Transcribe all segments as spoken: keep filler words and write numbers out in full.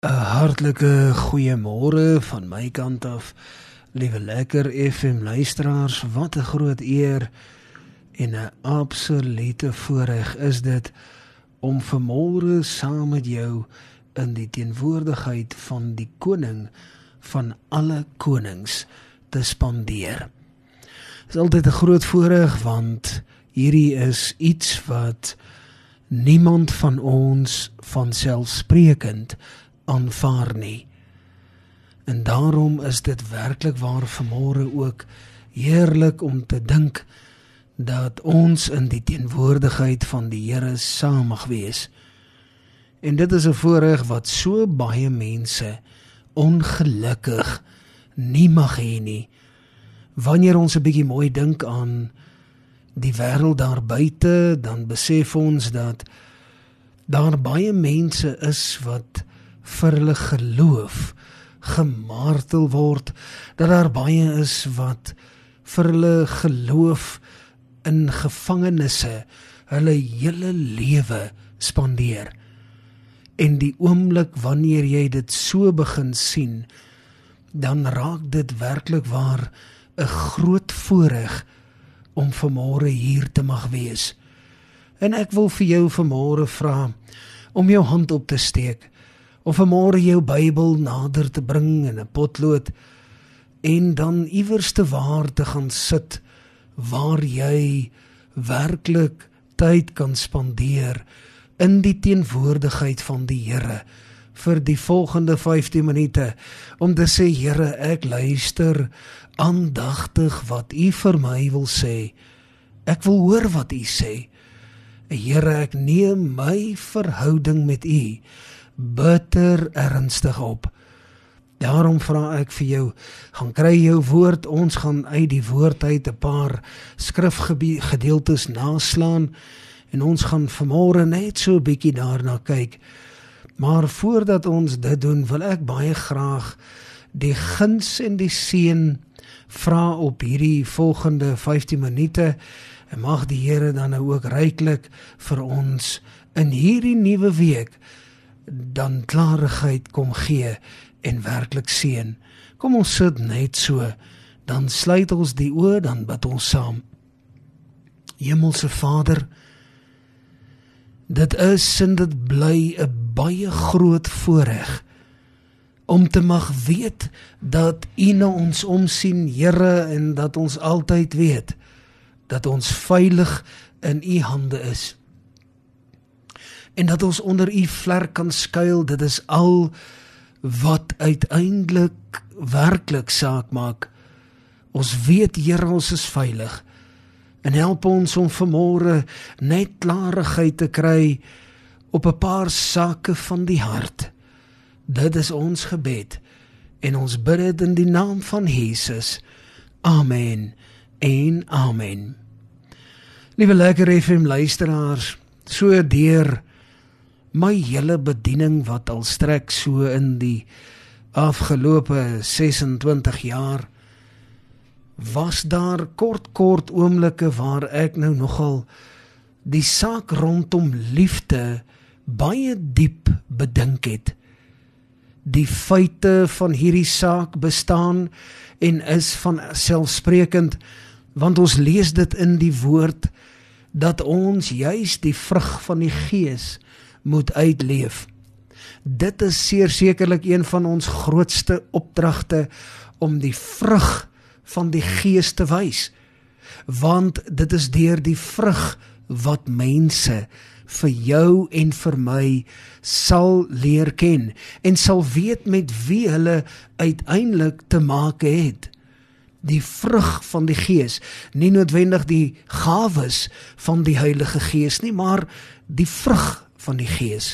'n Hartlike goeiemôre van my kant af, liewe Lekker F M luisteraars. Wat 'n groot eer en 'n absolute voorreg is dit om vanmôre saam met jou in die teenwoordigheid van die koning van alle konings te spandeer. Dit is altyd 'n groot voorreg, want hierdie is iets wat niemand van ons vanselfsprekend aanvaar nie. En daarom is dit werklik waar vanmôre ook heerlik om te dink dat ons in die teenwoordigheid van die Here saam mag wees. En dit is 'n voorreg wat so baie mense ongelukkig nie mag hê nie. Wanneer ons 'n bietjie mooi dink aan die wêreld daar buite, dan besef ons dat daar baie mense is wat vir hulle geloof gemartel word, dat daar baie is wat vir hulle geloof in gevangenisse hulle hele lewe spandeer. En die oomblik wanneer jy dit so begin sien, dan raak dit werklik waar 'n groot voorreg om vanmôre hier te mag wees. En ek wil vir jou vanmôre vra om jou hand op te steek, of vanmôre jou Bybel nader te bring in 'n potlood, en dan iewers te waar te gaan sit, waar jy werklik tyd kan spandeer in die teenwoordigheid van die Here, vir die volgende vyftien minute, om te sê, Here, ek luister aandagtig wat U vir my wil sê. Ek wil hoor wat U sê. Here, ek neem my verhouding met U bitter ernstig op. Daarom vra ek vir jou, gaan kry jou woord, ons gaan uit die woord uit 'n paar skrifgedeeltes naslaan, en ons gaan vanmôre net so 'n bietjie daarna kyk. Maar voordat ons dit doen, wil ek baie graag die guns en die seën vra op hierdie volgende vyftien minute, en mag die Here dan nou ook ryklik vir ons in hierdie nuwe week dan klarigheid kom gee en werklik seën. Kom ons sit net so, dan sluit ons die oë, dan bid ons saam. Hemelse Vader, dit is en dit bly 'n baie groot voorreg om te mag weet dat U na ons omsien, Here, en dat ons altyd weet dat ons veilig in U hande is. En dat ons onder U vlerk kan skuil, dit is al wat uiteindelik werklik saak maak. Ons weet, Here, ons is veilig. En help ons om vanmôre net klarigheid te kry op 'n paar sake van die hart. Dit is ons gebed, en ons bid dit in die naam van Jesus. Amen en amen. Liewe Lekker F M luisteraars, so deur my hele bediening wat al strek so in die afgelope sesentwintig jaar, was daar kort kort oomblikke waar ek nou nogal die saak rondom liefde baie diep bedink het. Die feite van hierdie saak bestaan en is van selfsprekend, want ons lees dit in die woord, dat ons juis die vrug van die Gees moet uitleef. Dit is seer sekerlik een van ons grootste opdragte, om die vrug van die Gees te wys, want dit is deur die vrug wat mense vir jou en vir my sal leer ken, en sal weet met wie hulle uiteindelik te maak het. Die vrug van die Gees, nie noodwendig die gawes van die Heilige Gees nie, maar die vrug van die Gees.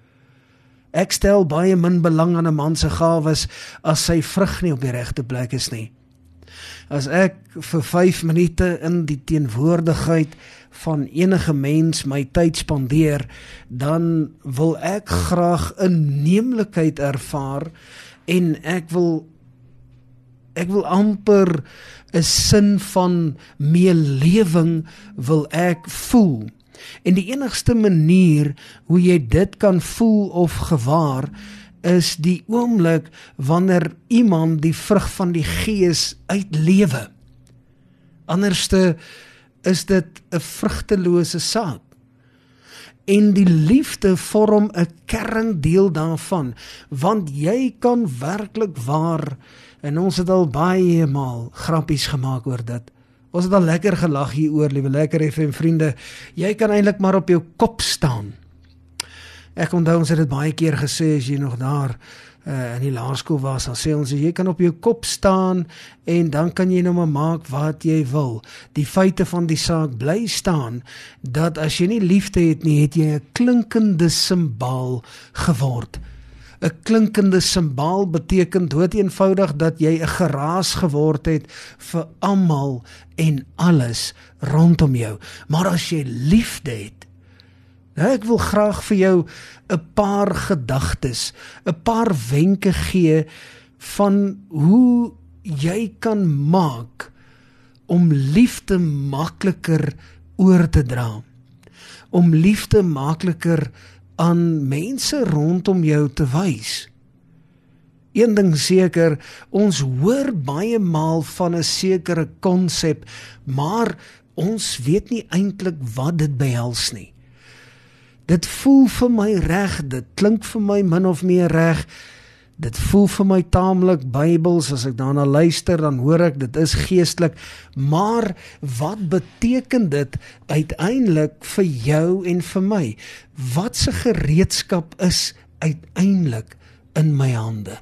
Ek stel baie min belang aan 'n man se gawes as sy vrug nie op die regte plek is nie. As ek vir vyf minute in die teenwoordigheid van enige mens my tyd spandeer, dan wil ek graag inneemlikheid ervaar, en ek wil ek wil amper 'n sin van meelewing wil ek voel. En die enigste manier hoe jy dit kan voel of gewaar, is die oomblik wanneer iemand die vrug van die Gees uitlewe. Anderste is dit 'n vrugtelose saak. En die liefde vorm 'n kerndeel daarvan, want jy kan werklik waar, en ons het al baie maal grappies gemaak oor dit, ons het al lekker gelag hieroor, liewe Lekker F M vriende, jy kan eintlik maar op jou kop staan. Ek onthou ons het dit baie keer gesê, as jy nog daar uh, in die laerskool was, dan sê ons, jy kan op jou kop staan, en dan kan jy nou maar maak wat jy wil. Die feite van die saak bly staan, dat as jy nie liefde het nie, het jy 'n klinkende simbaal geword. 'n Klinkende simbaal beteken dood eenvoudig dat jy 'n geraas geword het vir almal en alles rondom jou. Maar as jy liefde het, nou ek wil graag vir jou 'n paar gedagtes, 'n paar wenke gee van hoe jy kan maak om liefde makliker oor te dra. Om liefde makliker aan mense rondom jou te wys. Een ding seker, ons hoor baie maal van 'n sekere konsep, maar ons weet nie eintlik wat dit behels nie. Dit voel vir my reg, dit klink vir my min of meer reg, dit voel vir my taamlik Bybels, as ek daarna luister, dan hoor ek, dit is geestelik, maar wat beteken dit uiteindelik vir jou en vir my? Wat se gereedskap is uiteindelik in my hande?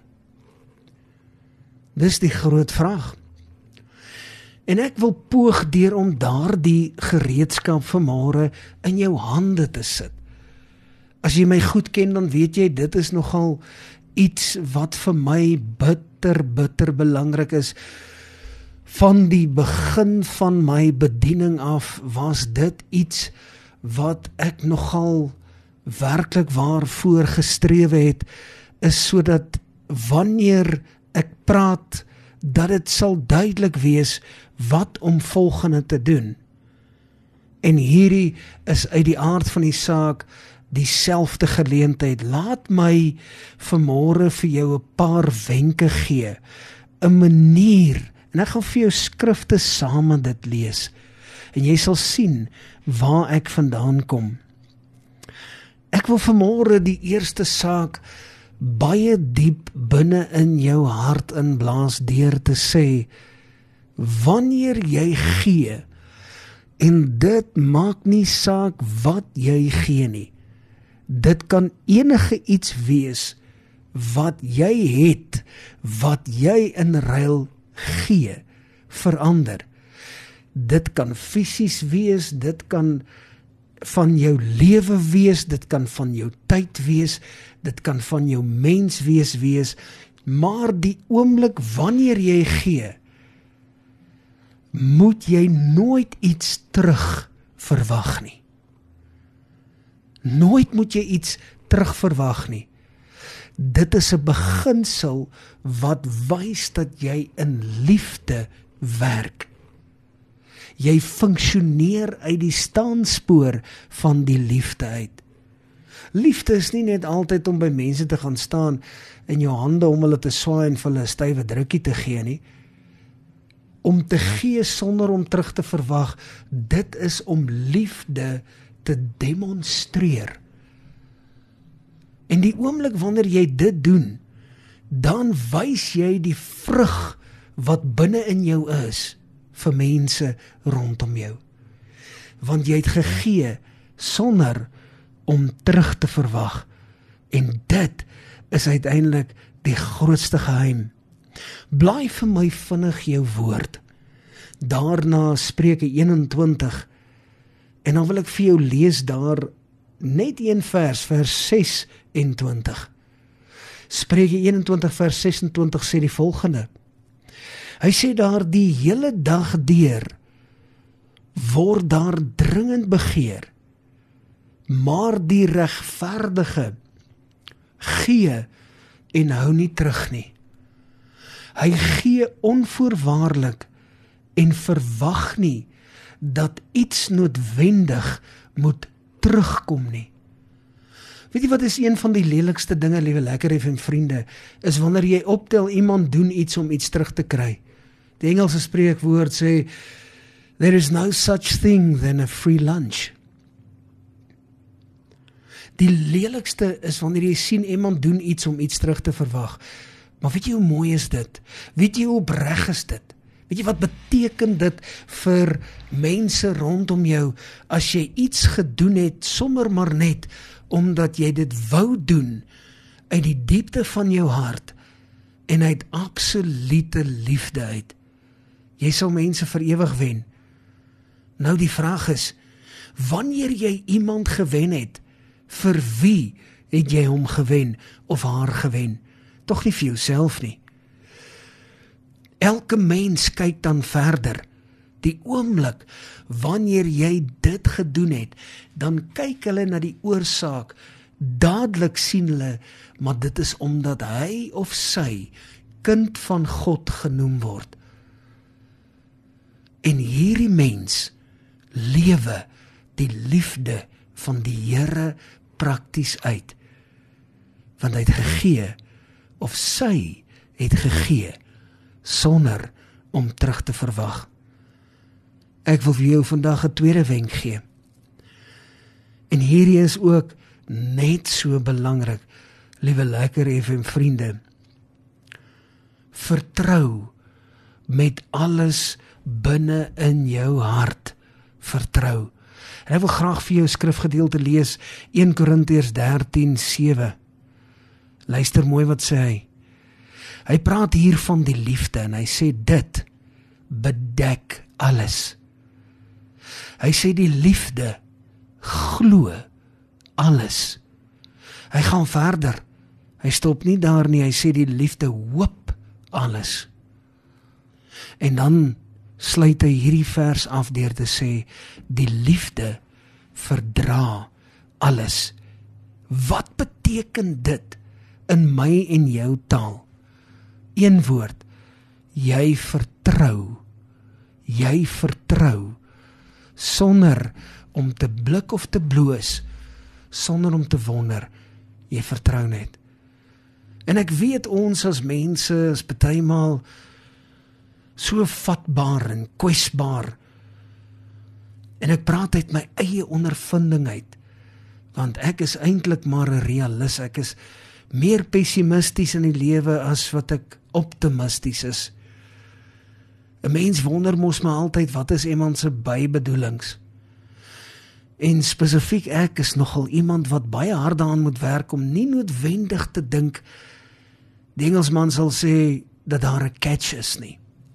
Dis die groot vraag. En ek wil poog deur om daardie gereedskap vanmôre in jou hande te sit. As jy my goed ken, dan weet jy, dit is nogal iets wat vir my bitter, bitter belangrik is. Van die begin van my bediening af, was dit iets wat ek nogal werklik waar voorgestrewe het, is sodat wanneer ek praat, dat dit sal duidelik wees wat om volgende te doen. En hierdie is uit die aard van die saak dieselfde geleentheid. Laat my vanmôre vir jou 'n paar wenke gee, 'n manier, en ek gaan vir jou skrifte saam met dit lees, en jy sal sien waar ek vandaan kom. Ek wil vanmôre die eerste saak baie diep binne in jou hart inblaas deur te sê, wanneer jy gee, en dit maak nie saak wat jy gee nie, dit kan enige iets wees wat jy het, wat jy in ruil gee, verander. Dit kan fisies wees, dit kan van jou lewe wees, dit kan van jou tyd wees, dit kan van jou menswees wees, maar die oomblik wanneer jy gee, moet jy nooit iets terug verwag nie. Nooit moet jy iets terug verwag nie. Dit is 'n beginsel wat wys dat jy in liefde werk. Jy funksioneer uit die staanspoor van die liefde uit. Liefde is nie net altyd om by mense te gaan staan in jou hande om hulle te swaai en vir hulle 'n stywe drukkie te gee nie. Om te gee sonder om terug te verwag, dit is om liefde te demonstreer. En die oomblik wanneer jy dit doen, dan wys jy die vrug wat binne in jou is vir mense rondom jou. Want jy het gegee sonder om terug te verwag. En dit is uiteindelik die grootste geheim. Blaai vir my vinnig jou woord. Daarna Spreuke eenentwintig. En dan wil ek vir jou lees daar net een vers, vers sesentwintig. Spreuke eenentwintig vers sesentwintig sê die volgende. Hy sê daar, die hele dag deur word daar dringend begeer, maar die regverdige gee en hou nie terug nie. Hy gee onvoorwaardelik en verwag nie dat iets noodwendig moet terugkom nie. Weet jy wat is een van die lelikste dinge, liewe Lekker F M vriende, is wanneer jy optel, iemand doen iets om iets terug te kry. Die Engelse spreekwoord sê, there is no such thing than a free lunch. Die lelikste is wanneer jy sien iemand doen iets om iets terug te verwag. Maar weet jy hoe mooi is dit? Weet jy hoe opreg is dit? Weet jy wat beteken dit vir mense rondom jou, as jy iets gedoen het, sommer maar net, omdat jy dit wou doen, uit die diepte van jou hart, en uit absolute liefde uit. Jy sal mense vir ewig wen. Nou die vraag is, wanneer jy iemand gewen het, vir wie het jy hom gewen, of haar gewen? Tog nie vir jouself nie. Elke mens kyk dan verder. Die oomblik, wanneer jy dit gedoen het, dan kyk hulle na die oorsaak. Dadelik sien hulle, maar dit is omdat hy of sy kind van God genoem word. En hierdie mens lewe die liefde van die Here prakties uit. Want hy het gegee, of sy het gegee, sonder om terug te verwag. Ek wil vir jou vandag 'n tweede wenk gee. En hierdie is ook net so belangrik, liewe Lekker F M vriende. Vertrou met alles binne in jou hart. Vertrou. En ek wil graag vir jou skrifgedeelte lees, Eerste Korintiërs dertien sewe. Luister mooi wat sê hy. Hy praat hier van die liefde en hy sê dit bedek alles. Hy sê die liefde glo alles. Hy gaan verder. Hy stop nie daar nie, hy sê die liefde hoop alles. En dan sluit hy hierdie vers af deur te sê, die liefde verdra alles. Wat beteken dit in my en jou taal? Een woord, jy vertrou, jy vertrou, sonder om te blik of te bloos, sonder om te wonder, jy vertrou net. En ek weet ons as mense is partymal so vatbaar en kwesbaar, en ek praat uit my eie ondervinding uit, want ek is eintlik maar 'n realis, ek is meer pessimisties in die lewe as wat ek optimisties is. 'n Mens wonder mos maar altyd, wat is iemand se bybedoelings? En spesifiek ek is nogal iemand wat baie hard daaraan moet werk om nie noodwendig te dink, die Engelsman sal sê, dat daar 'n catch is nie.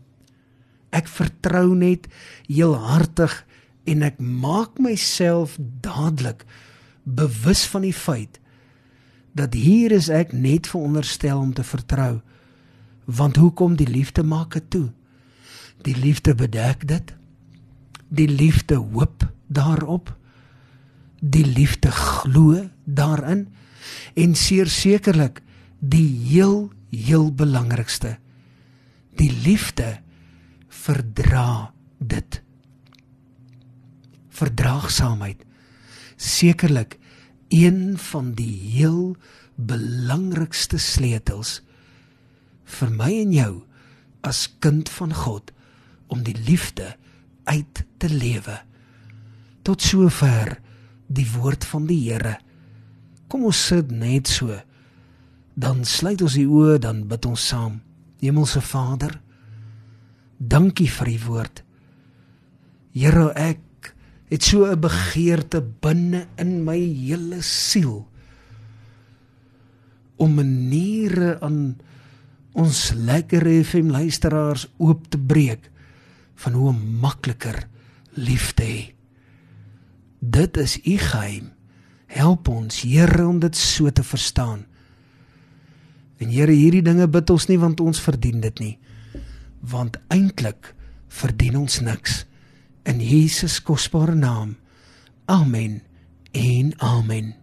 Ek vertrou net heel hartig en ek maak myself dadelik bewus van die feit, dat hier is ek net veronderstel om te vertrou, want hoekom? Die liefde maak het toe. Die liefde bedek dit, die liefde hoop daarop, die liefde glo daarin, en seer sekerlik die heel, heel belangrikste, die liefde verdra dit. Verdraagsaamheid, sekerlik een van die heel belangrikste sleutels vir my en jou as kind van God om die liefde uit te lewe. Tot sover die woord van die Here. Kom ons sit net so, dan sluit ons die oë, dan bid ons saam. Hemelse Vader, dankie vir die woord. Here, ek het so 'n begeerte binne in my hele siel om maniere aan ons Lekker F M luisteraars oop te breek van hoe om makliker lief te hê. Dit is u geheim. Help ons, Here, om dit so te verstaan. En Here, hierdie dinge bid ons nie want ons verdien dit nie, want eintlik verdien ons niks. In Jesus kosbare naam. Amen en amen.